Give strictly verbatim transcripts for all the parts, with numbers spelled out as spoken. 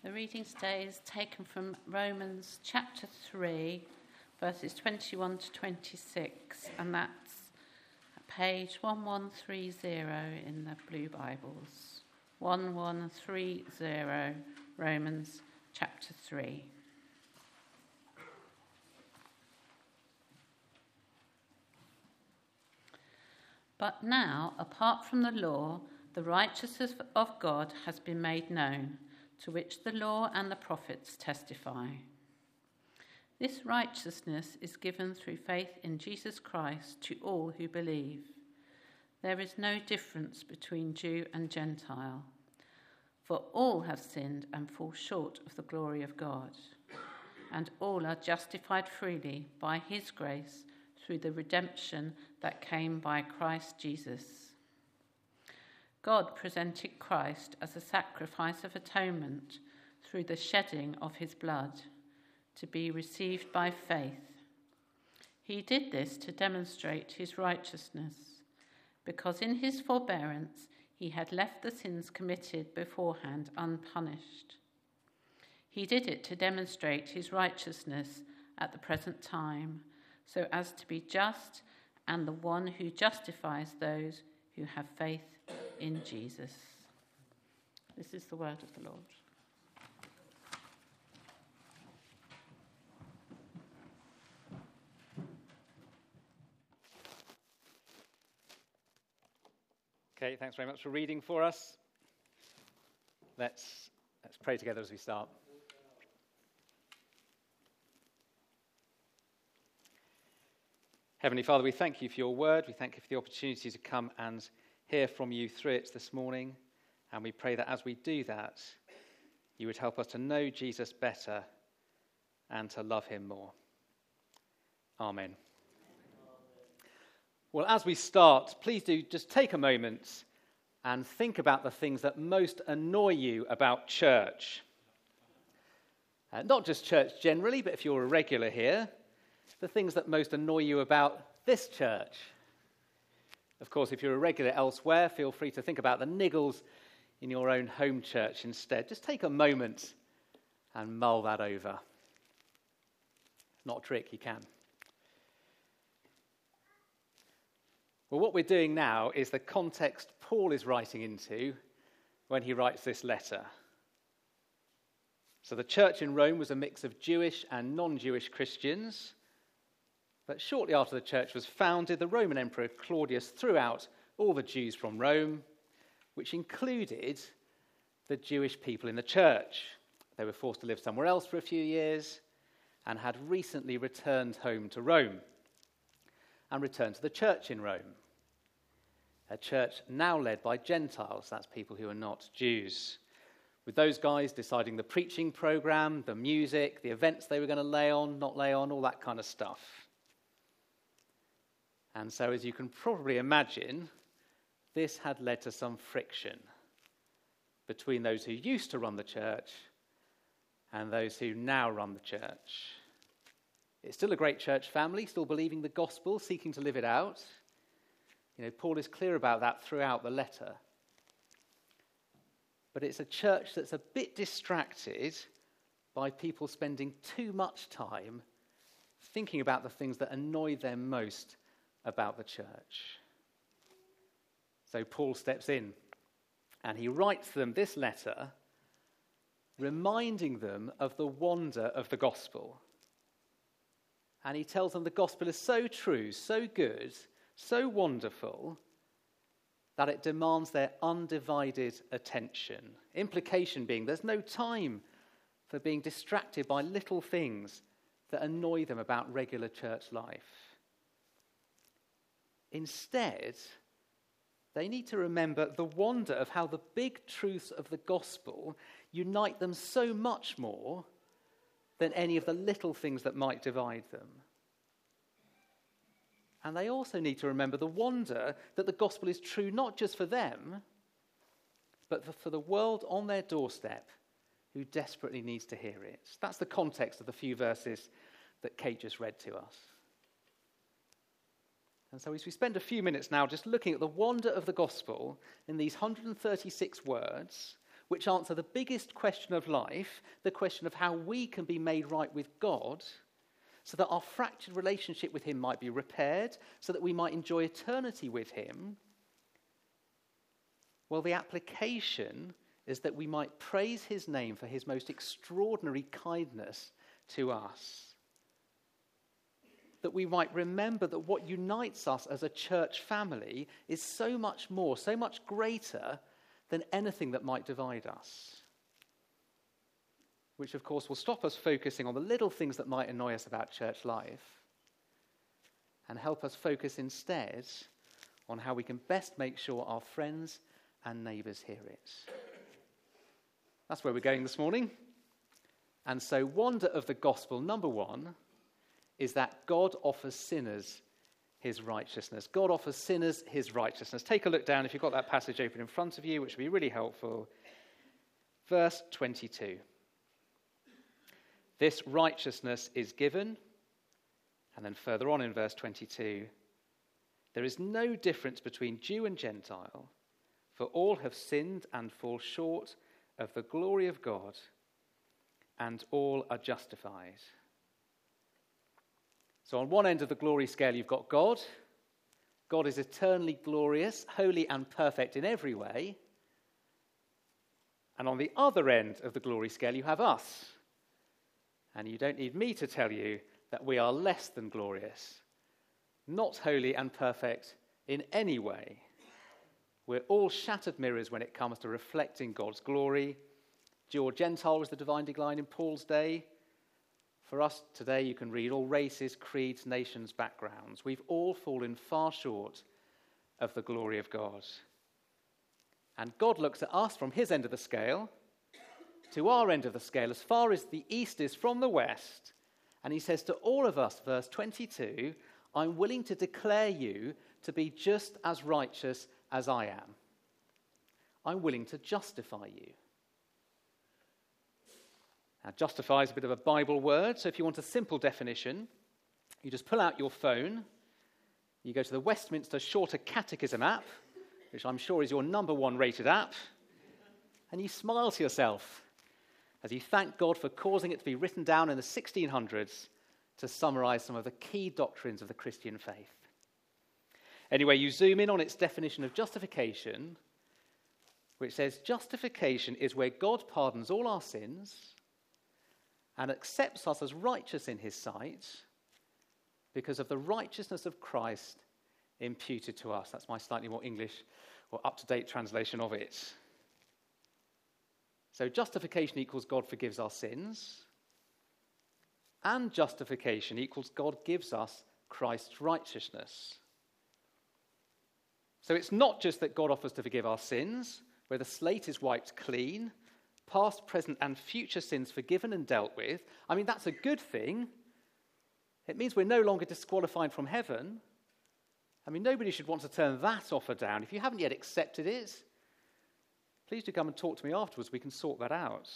The reading today is taken from Romans chapter three, verses twenty-one to twenty-six, and that's page eleven thirty in the Blue Bibles. eleven thirty, Romans chapter three. But now, apart from the law, the righteousness of God has been made known, to which the law and the prophets testify. This righteousness is given through faith in Jesus Christ to all who believe. There is no difference between Jew and Gentile, for all have sinned and fall short of the glory of God, and all are justified freely by his grace through the redemption that came by Christ Jesus. God presented Christ as a sacrifice of atonement through the shedding of his blood, to be received by faith. He did this to demonstrate his righteousness, because in his forbearance he had left the sins committed beforehand unpunished. He did it to demonstrate his righteousness at the present time, so as to be just and the one who justifies those who have faith in Jesus. This is the word of the Lord. Okay, thanks very much for reading for us. Let's, let's pray together as we start. Heavenly Father, we thank you for your word. We thank you for the opportunity to come and hear from you through it this morning. And we pray that as we do that, you would help us to know Jesus better and to love him more. Amen. Well, as we start, please do just take a moment and think about the things that most annoy you about church. Uh, not just church generally, but if you're a regular here, the things that most annoy you about this church. Of course, if you're a regular elsewhere, feel free to think about the niggles in your own home church instead. Just take a moment and mull that over. Not a trick, you can. Well, what we're doing now is the context Paul is writing into when he writes this letter. So the church in Rome was a mix of Jewish and non-Jewish Christians. But shortly after the church was founded, the Roman Emperor Claudius threw out all the Jews from Rome, which included the Jewish people in the church. They were forced to live somewhere else for a few years and had recently returned home to Rome and returned to the church in Rome, a church now led by Gentiles, that's people who are not Jews, with those guys deciding the preaching program, the music, the events they were going to lay on, not lay on, all that kind of stuff. And so, as you can probably imagine, this had led to some friction between those who used to run the church and those who now run the church. It's still a great church family, still believing the gospel, seeking to live it out. You know, Paul is clear about that throughout the letter. But it's a church that's a bit distracted by people spending too much time thinking about the things that annoy them most about the church. So Paul steps in and he writes them this letter, reminding them of the wonder of the gospel. And he tells them the gospel is so true, so good, so wonderful, that it demands their undivided attention. Implication being there's no time for being distracted by little things that annoy them about regular church life. Instead, they need to remember the wonder of how the big truths of the gospel unite them so much more than any of the little things that might divide them. And they also need to remember the wonder that the gospel is true not just for them, but for, for the world on their doorstep who desperately needs to hear it. That's the context of the few verses that Kate just read to us. And so as we spend a few minutes now just looking at the wonder of the gospel in these one hundred thirty-six words, which answer the biggest question of life, the question of how we can be made right with God, so that our fractured relationship with him might be repaired, so that we might enjoy eternity with him, well, the application is that we might praise his name for his most extraordinary kindness to us. That we might remember that what unites us as a church family is so much more, so much greater than anything that might divide us. Which, of course, will stop us focusing on the little things that might annoy us about church life and help us focus instead on how we can best make sure our friends and neighbours hear it. That's where we're going this morning. And so, wonder of the gospel, number one, is that God offers sinners his righteousness. God offers sinners his righteousness. Take a look down if you've got that passage open in front of you, which would be really helpful. Verse twenty-two. This righteousness is given, and then further on in verse twenty-two, there is no difference between Jew and Gentile, for all have sinned and fall short of the glory of God, and all are justified. So on one end of the glory scale, you've got God. God is eternally glorious, holy and perfect in every way. And on the other end of the glory scale, you have us. And you don't need me to tell you that we are less than glorious, not holy and perfect in any way. We're all shattered mirrors when it comes to reflecting God's glory. Jew or Gentile was the divine decline in Paul's day. For us today, you can read all races, creeds, nations, backgrounds. We've all fallen far short of the glory of God. And God looks at us from his end of the scale to our end of the scale, as far as the east is from the west. And he says to all of us, verse twenty-two, I'm willing to declare you to be just as righteous as I am. I'm willing to justify you. Now, justify is a bit of a Bible word, so if you want a simple definition, you just pull out your phone, you go to the Westminster Shorter Catechism app, which I'm sure is your number one rated app, and you smile to yourself as you thank God for causing it to be written down in the sixteen hundreds to summarize some of the key doctrines of the Christian faith. Anyway, you zoom in on its definition of justification, which says justification is where God pardons all our sins and accepts us as righteous in his sight because of the righteousness of Christ imputed to us. That's my slightly more English or up-to-date translation of it. So justification equals God forgives our sins, and justification equals God gives us Christ's righteousness. So it's not just that God offers to forgive our sins, where the slate is wiped clean, past, present, and future sins forgiven and dealt with. I mean, that's a good thing. It means we're no longer disqualified from heaven. I mean, nobody should want to turn that offer down. If you haven't yet accepted it, please do come and talk to me afterwards. We can sort that out.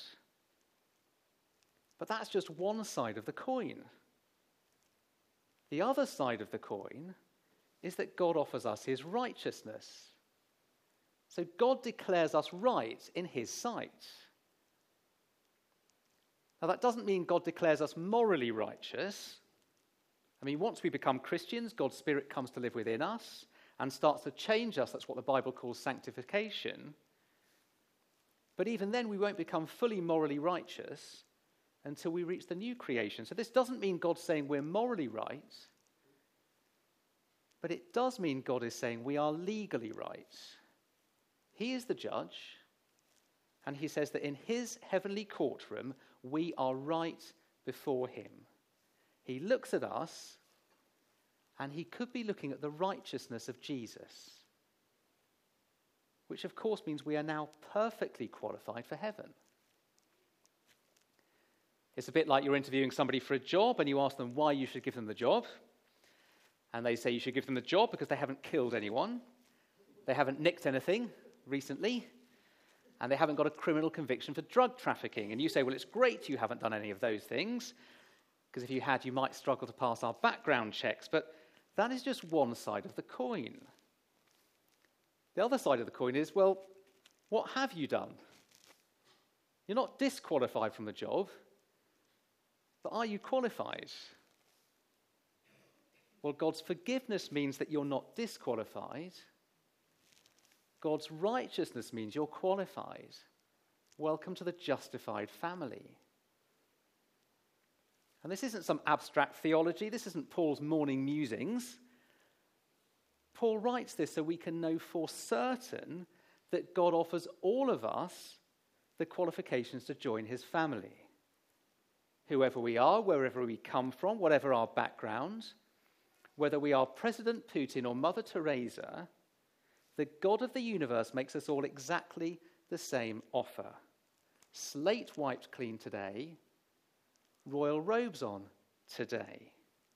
But that's just one side of the coin. The other side of the coin is that God offers us his righteousness. So God declares us right in his sight. Now, that doesn't mean God declares us morally righteous. I mean, once we become Christians, God's Spirit comes to live within us and starts to change us. That's what the Bible calls sanctification. But even then, we won't become fully morally righteous until we reach the new creation. So this doesn't mean God's saying we're morally right, but it does mean God is saying we are legally right. He is the judge, and he says that in his heavenly courtroom, we are right before him. He looks at us, and he could be looking at the righteousness of Jesus, which of course means we are now perfectly qualified for heaven. It's a bit like you're interviewing somebody for a job, and you ask them why you should give them the job. And they say you should give them the job because they haven't killed anyone, they haven't nicked anything recently, and they haven't got a criminal conviction for drug trafficking. And you say, well, it's great you haven't done any of those things, because if you had, you might struggle to pass our background checks. But that is just one side of the coin. The other side of the coin is, well, what have you done? You're not disqualified from the job, but are you qualified? Well, God's forgiveness means that you're not disqualified. God's righteousness means you're qualified. Welcome to the justified family. And this isn't some abstract theology. This isn't Paul's morning musings. Paul writes this so we can know for certain that God offers all of us the qualifications to join his family. Whoever we are, wherever we come from, whatever our background, whether we are President Putin or Mother Teresa, the God of the universe makes us all exactly the same offer. Slate wiped clean today, royal robes on today.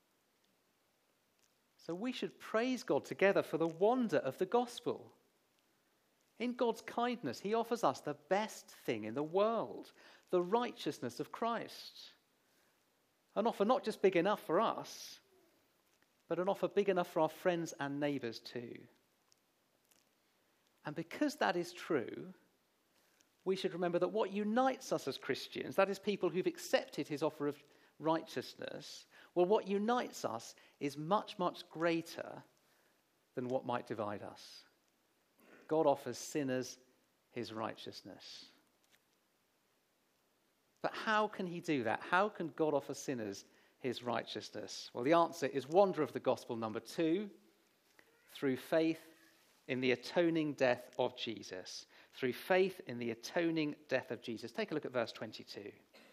So we should praise God together for the wonder of the gospel. In God's kindness, he offers us the best thing in the world, the righteousness of Christ. An offer not just big enough for us, but an offer big enough for our friends and neighbours too. And because that is true, we should remember that what unites us as Christians, that is people who've accepted his offer of righteousness, well, what unites us is much, much greater than what might divide us. God offers sinners his righteousness. But how can he do that? How can God offer sinners his righteousness? Well, the answer is wonder of the gospel number two, through faith in the atoning death of Jesus. Through faith in the atoning death of Jesus. Take a look at verse twenty-two.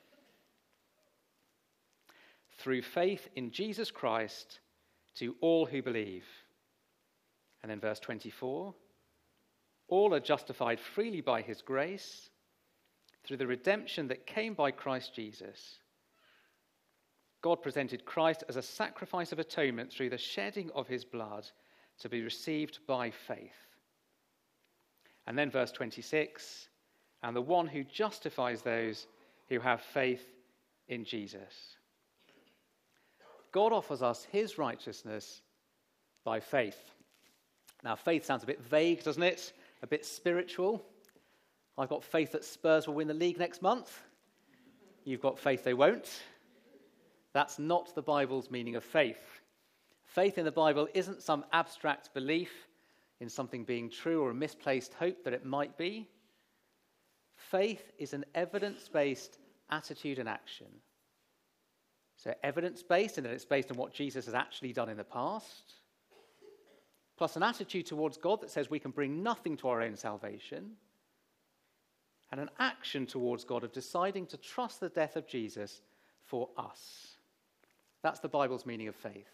Through faith in Jesus Christ to all who believe. And then verse twenty-four. All are justified freely by his grace through the redemption that came by Christ Jesus. God presented Christ as a sacrifice of atonement through the shedding of his blood to be received by faith. And then verse twenty-six, and the one who justifies those who have faith in Jesus. God offers us his righteousness by faith. Now, faith sounds a bit vague, doesn't it? A bit spiritual. I've got faith that Spurs will win the league next month. You've got faith they won't. That's not the Bible's meaning of faith. Faith in the Bible isn't some abstract belief in something being true or a misplaced hope that it might be. Faith is an evidence-based attitude and action. So evidence-based in that it's based on what Jesus has actually done in the past, plus an attitude towards God that says we can bring nothing to our own salvation, and an action towards God of deciding to trust the death of Jesus for us. That's the Bible's meaning of faith.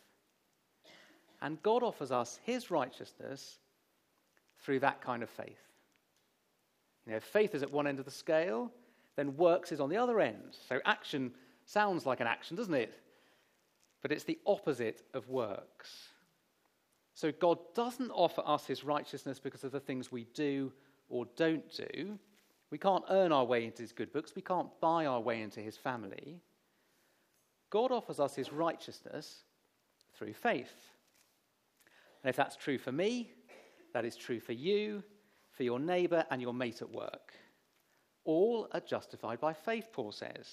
And God offers us his righteousness through that kind of faith. You know, if faith is at one end of the scale, then works is on the other end. So action sounds like an action, doesn't it? But it's the opposite of works. So God doesn't offer us his righteousness because of the things we do or don't do. We can't earn our way into his good books. We can't buy our way into his family. God offers us his righteousness through faith. And if that's true for me, that is true for you, for your neighbour and your mate at work. All are justified by faith, Paul says.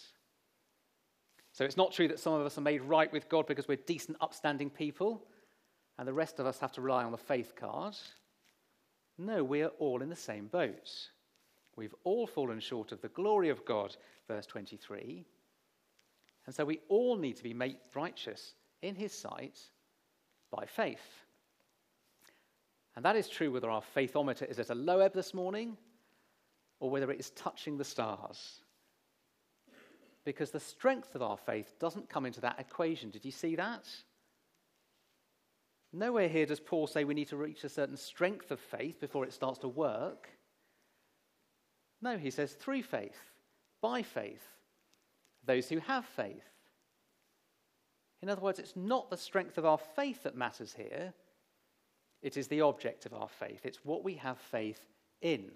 So it's not true that some of us are made right with God because we're decent, upstanding people, and the rest of us have to rely on the faith card. No, we are all in the same boat. We've all fallen short of the glory of God, verse twenty-three. And so we all need to be made righteous in his sight by faith. And that is true whether our faithometer is at a low ebb this morning or whether it is touching the stars. Because the strength of our faith doesn't come into that equation. Did you see that? Nowhere here does Paul say we need to reach a certain strength of faith before it starts to work. No, he says through faith, by faith, those who have faith. In other words, it's not the strength of our faith that matters here. It is the object of our faith. It's what we have faith in.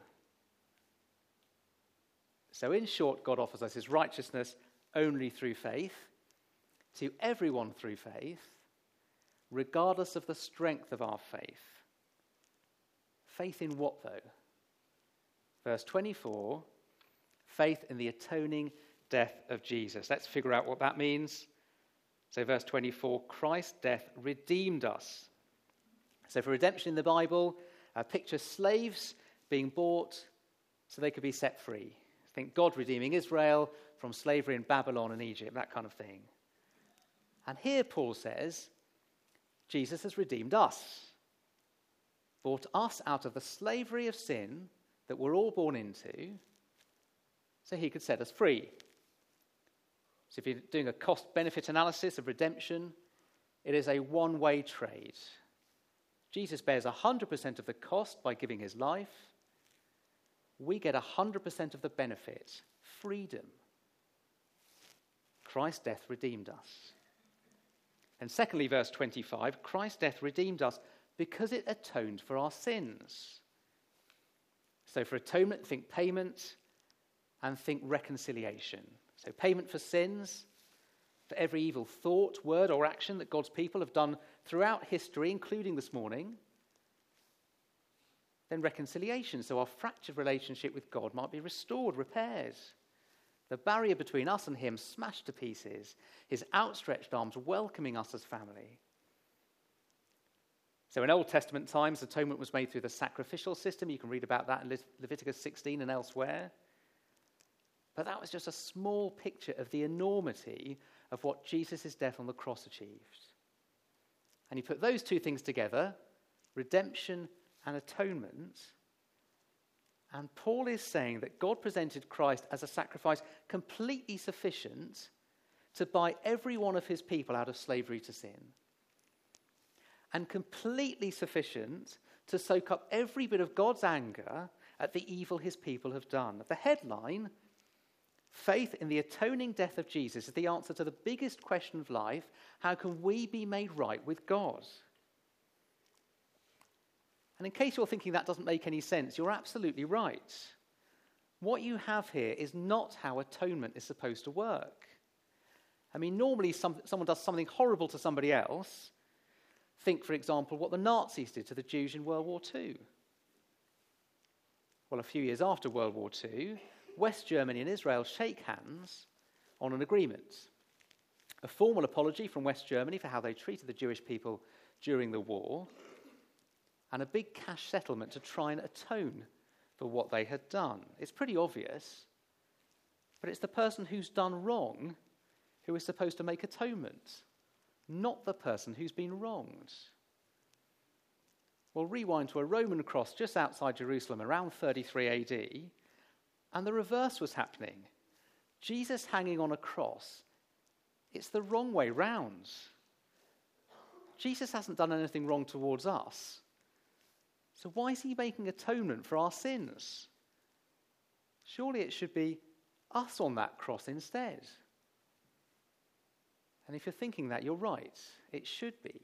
So in short, God offers us his righteousness only through faith, to everyone through faith, regardless of the strength of our faith. Faith in what, though? Verse twenty-four, Faith in the atoning death of Jesus. Let's figure out what that means. So verse twenty-four, Christ's death redeemed us. So for redemption in the Bible, uh, picture slaves being bought so they could be set free. Think God redeeming Israel from slavery in Babylon and Egypt, that kind of thing. And here Paul says, Jesus has redeemed us, brought us out of the slavery of sin that we're all born into, so he could set us free. So if you're doing a cost-benefit analysis of redemption, it is a one-way trade. Jesus bears one hundred percent of the cost by giving his life. We get one hundred percent of the benefit, freedom. Christ's death redeemed us. And secondly, verse twenty-five, Christ's death redeemed us because it atoned for our sins. So for atonement, think payment, and think reconciliation. So payment for sins, for every evil thought, word, or action that God's people have done throughout history, including this morning. Then reconciliation, so our fractured relationship with God might be restored, repaired. The barrier between us and him smashed to pieces, his outstretched arms welcoming us as family. So in Old Testament times, atonement was made through the sacrificial system. You can read about that in Le- Leviticus sixteen and elsewhere. But that was just a small picture of the enormity of what Jesus' death on the cross achieved. And you put those two things together, redemption and atonement, and Paul is saying that God presented Christ as a sacrifice completely sufficient to buy every one of his people out of slavery to sin, and completely sufficient to soak up every bit of God's anger at the evil his people have done. The headline, faith in the atoning death of Jesus, is the answer to the biggest question of life: how can we be made right with God? And in case you're thinking that doesn't make any sense, you're absolutely right. What you have here is not how atonement is supposed to work. I mean, normally some, someone does something horrible to somebody else. Think, for example, what the Nazis did to the Jews in World War Two. Well, a few years after World War Two, West Germany and Israel shake hands on an agreement. A formal apology from West Germany for how they treated the Jewish people during the war, and a big cash settlement to try and atone for what they had done. It's pretty obvious, but it's the person who's done wrong who is supposed to make atonement, not the person who's been wronged. Well, rewind to a Roman cross just outside Jerusalem around thirty-three A D, and the reverse was happening. Jesus hanging on a cross, it's the wrong way round. Jesus hasn't done anything wrong towards us. So why is he making atonement for our sins? Surely it should be us on that cross instead. And if you're thinking that, you're right. It should be.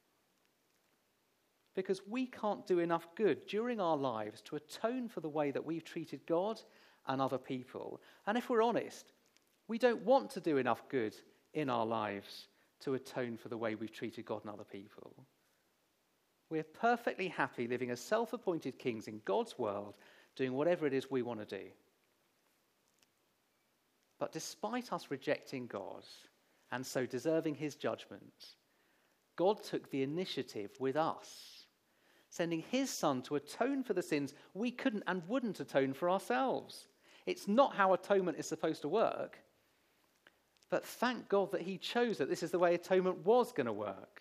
Because we can't do enough good during our lives to atone for the way that we've treated God and other people. And if we're honest, we don't want to do enough good in our lives to atone for the way we've treated God and other people. We're perfectly happy living as self-appointed kings in God's world, doing whatever it is we want to do. But despite us rejecting God and so deserving his judgment, God took the initiative with us, sending his son to atone for the sins we couldn't and wouldn't atone for ourselves. It's not how atonement is supposed to work, but thank God that he chose that this is the way atonement was going to work.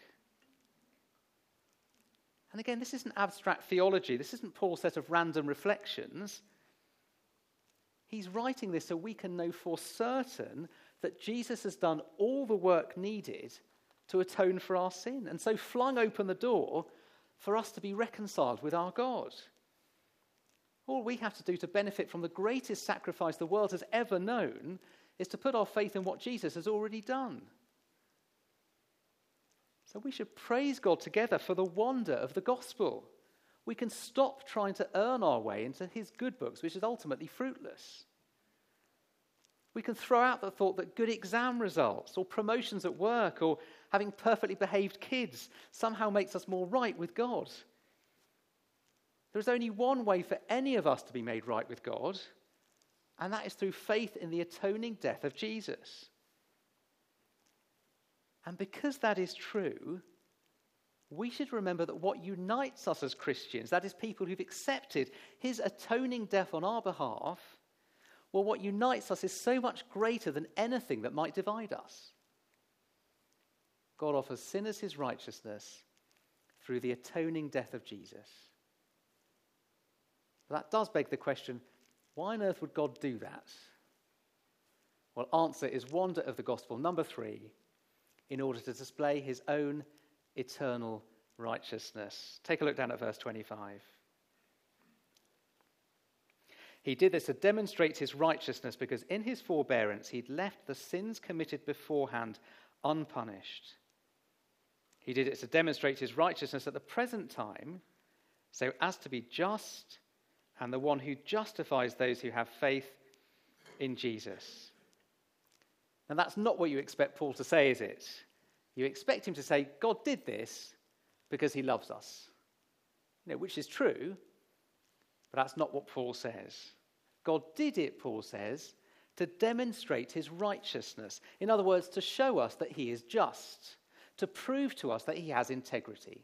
And again, this isn't abstract theology. This isn't Paul's set of random reflections. He's writing this so we can know for certain that Jesus has done all the work needed to atone for our sin, and so flung open the door for us to be reconciled with our God. All we have to do to benefit from the greatest sacrifice the world has ever known is to put our faith in what Jesus has already done. So we should praise God together for the wonder of the gospel. We can stop trying to earn our way into his good books, which is ultimately fruitless. We can throw out the thought that good exam results or promotions at work or having perfectly behaved kids somehow makes us more right with God. There is only one way for any of us to be made right with God, And that is through faith in the atoning death of Jesus. And because that is true, we should remember that what unites us as Christians, that is people who've accepted his atoning death on our behalf, well, what unites us is so much greater than anything that might divide us. God offers sinners his righteousness through the atoning death of Jesus. But that does beg the question, why on earth would God do that? Well, answer is wonder of the gospel, number three, in order to display his own eternal righteousness. Take a look down at verse twenty-five. He did this to demonstrate his righteousness because in his forbearance he'd left the sins committed beforehand unpunished. He did it to demonstrate his righteousness at the present time, so as to be just and the one who justifies those who have faith in Jesus. And that's not what you expect Paul to say, is it? You expect him to say, God did this because he loves us. You know, which is true, but that's not what Paul says. God did it, Paul says, to demonstrate his righteousness. In other words, to show us that he is just, to prove to us that he has integrity.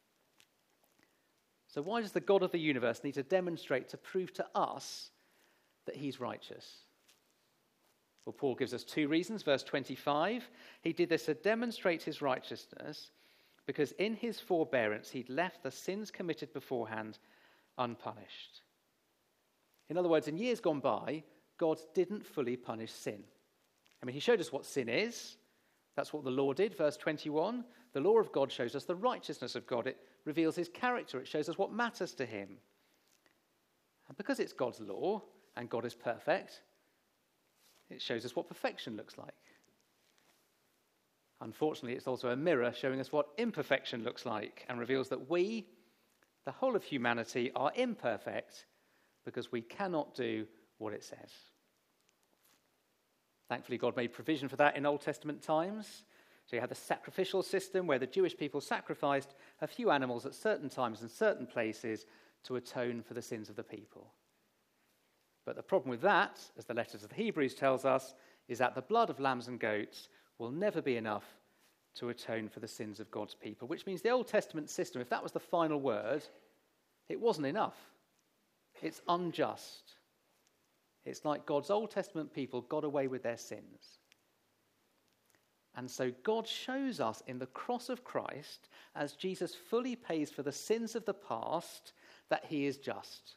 So why does the God of the universe need to demonstrate, to prove to us that he's righteous? Well, Paul gives us two reasons. Verse twenty-five, he did this to demonstrate his righteousness because in his forbearance he'd left the sins committed beforehand unpunished. In other words, in years gone by, God didn't fully punish sin. I mean, he showed us what sin is. That's what the law did. Verse twenty-one, the law of God shows us the righteousness of God. It reveals his character. It shows us what matters to him. And because it's God's law and God is perfect, it shows us what perfection looks like. Unfortunately, it's also a mirror showing us what imperfection looks like and reveals that we, the whole of humanity, are imperfect because we cannot do what it says. Thankfully, God made provision for that in Old Testament times. So you had the sacrificial system where the Jewish people sacrificed a few animals at certain times and certain places to atone for the sins of the people. But the problem with that, as the letters of the Hebrews tells us, is that the blood of lambs and goats will never be enough to atone for the sins of God's people, which means the Old Testament system, if that was the final word, it wasn't enough. It's unjust. It's like God's Old Testament people got away with their sins. And so God shows us in the cross of Christ, as Jesus fully pays for the sins of the past, that he is just.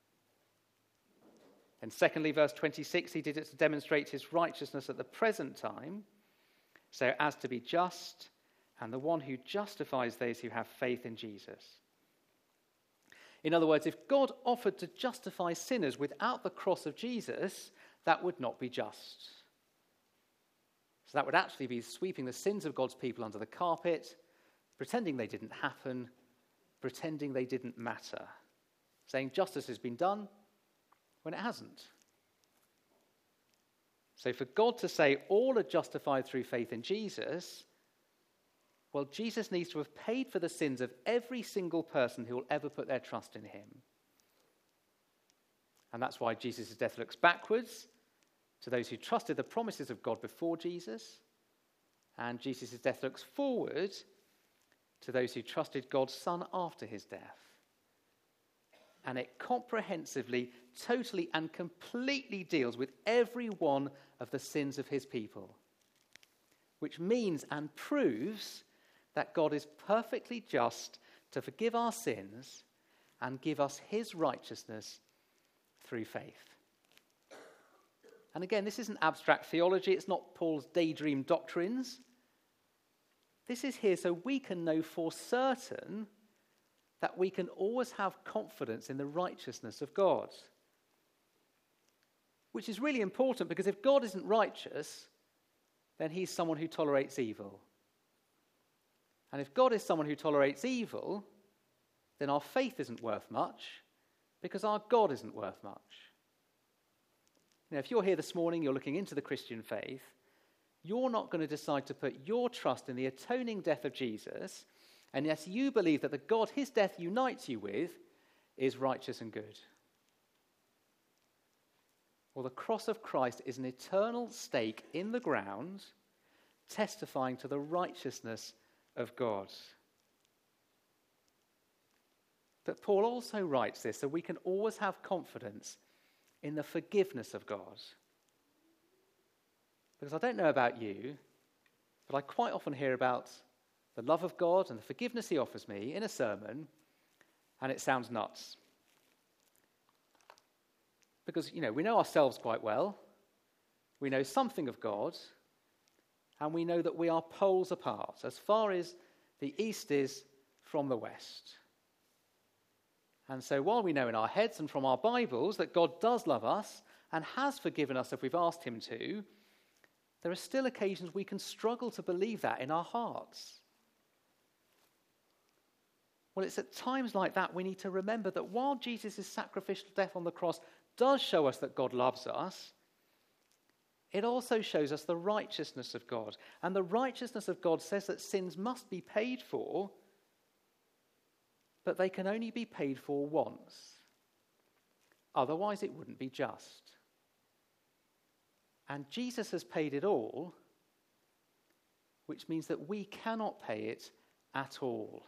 And secondly, verse twenty-six, he did it to demonstrate his righteousness at the present time, so as to be just and the one who justifies those who have faith in Jesus. In other words, if God offered to justify sinners without the cross of Jesus, that would not be just. So that would actually be sweeping the sins of God's people under the carpet, pretending they didn't happen, pretending they didn't matter, saying justice has been done when it hasn't. So for God to say all are justified through faith in Jesus, well, Jesus needs to have paid for the sins of every single person who will ever put their trust in him. And that's why Jesus' death looks backwards to those who trusted the promises of God before Jesus, and Jesus' death looks forward to those who trusted God's Son after his death. And it comprehensively, totally, and completely deals with every one of the sins of his people, which means and proves that God is perfectly just to forgive our sins and give us his righteousness through faith. And again, this isn't abstract theology. It's not Paul's daydream doctrines. This is here so we can know for certain that we can always have confidence in the righteousness of God. Which is really important, because if God isn't righteous, then he's someone who tolerates evil. And if God is someone who tolerates evil, then our faith isn't worth much, because our God isn't worth much. Now, if you're here this morning, you're looking into the Christian faith, you're not going to decide to put your trust in the atoning death of Jesus unless you believe that the God his death unites you with is righteous and good. Well, the cross of Christ is an eternal stake in the ground, testifying to the righteousness of God. But Paul also writes this so we can always have confidence in the forgiveness of God. Because I don't know about you, but I quite often hear about the love of God and the forgiveness he offers me in a sermon, and it sounds nuts. Because, you know, we know ourselves quite well, we know something of God, and we know that we are poles apart, as far as the east is from the west. And so while we know in our heads and from our Bibles that God does love us and has forgiven us if we've asked him to, there are still occasions we can struggle to believe that in our hearts. Well, it's at times like that we need to remember that while Jesus' sacrificial death on the cross does show us that God loves us, it also shows us the righteousness of God. And the righteousness of God says that sins must be paid for, but they can only be paid for once. Otherwise, it wouldn't be just. And Jesus has paid it all, which means that we cannot pay it at all.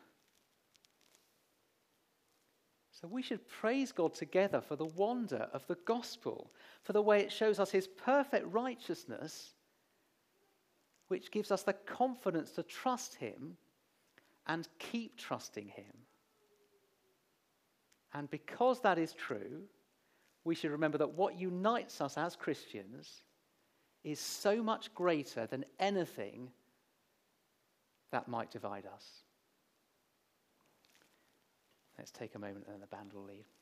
So we should praise God together for the wonder of the gospel, for the way it shows us his perfect righteousness, which gives us the confidence to trust him and keep trusting him. And because that is true, we should remember that what unites us as Christians is so much greater than anything that might divide us. Let's take a moment and then the band will lead.